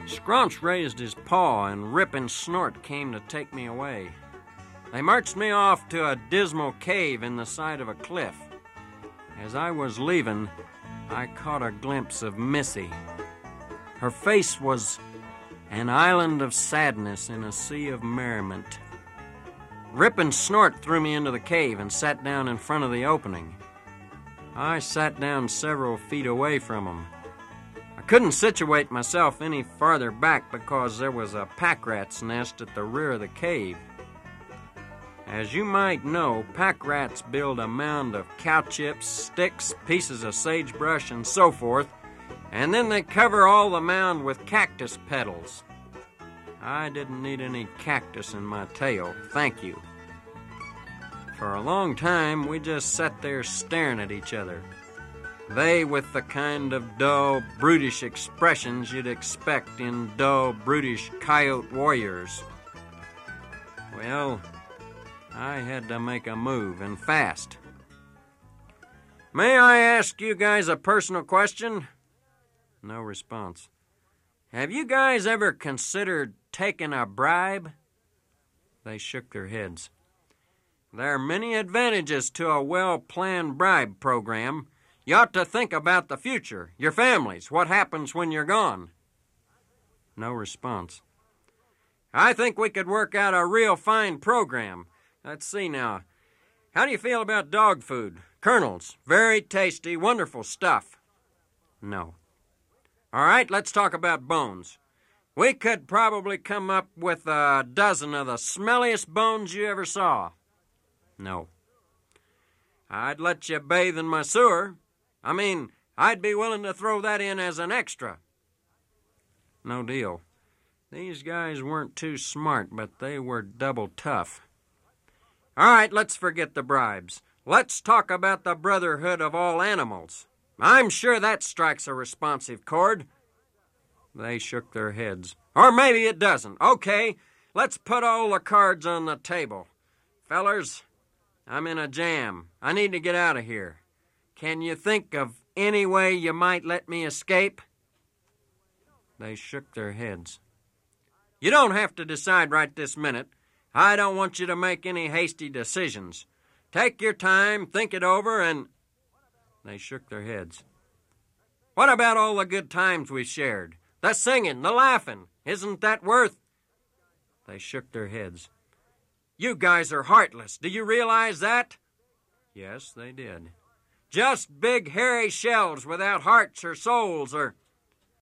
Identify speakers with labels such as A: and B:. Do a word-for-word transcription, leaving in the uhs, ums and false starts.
A: Scrunch raised his paw, and Rip and Snort came to take me away. They marched me off to a dismal cave in the side of a cliff. As I was leaving, I caught a glimpse of Missy. Her face was an island of sadness in a sea of merriment. Rip and Snort threw me into the cave and sat down in front of the opening. I sat down several feet away from them. I couldn't situate myself any farther back because there was a pack rat's nest at the rear of the cave. As you might know, pack rats build a mound of cow chips, sticks, pieces of sagebrush, and so forth, and then they cover all the mound with cactus petals. I didn't need any cactus in my tail, thank you. For a long time, we just sat there staring at each other. They with the kind of dull, brutish expressions you'd expect in dull, brutish coyote warriors. Well, I had to make a move, and fast. May I ask you guys a personal question? No response. Have you guys ever considered taking a bribe? They shook their heads. There are many advantages to a well-planned bribe program. You ought to think about the future, your families, what happens when you're gone. No response. I think we could work out a real fine program. Let's see now. How do you feel about dog food? Colonel's. Very tasty, wonderful stuff. No. All right, let's talk about bones. We could probably come up with a dozen of the smelliest bones you ever saw. No. I'd let you bathe in my sewer. I mean, I'd be willing to throw that in as an extra. No deal. These guys weren't too smart, but they were double tough. All right, let's forget the bribes. Let's talk about the brotherhood of all animals. I'm sure that strikes a responsive chord. They shook their heads. Or maybe it doesn't. Okay, let's put all the cards on the table. Fellers, I'm in a jam. I need to get out of here. Can you think of any way you might let me escape? They shook their heads. You don't have to decide right this minute. I don't want you to make any hasty decisions. Take your time, think it over, and... They shook their heads. What about all the good times we shared? The singing, the laughing. Isn't that worth... They shook their heads. You guys are heartless. Do you realize that? Yes, they did. Just big hairy shells without hearts or souls or...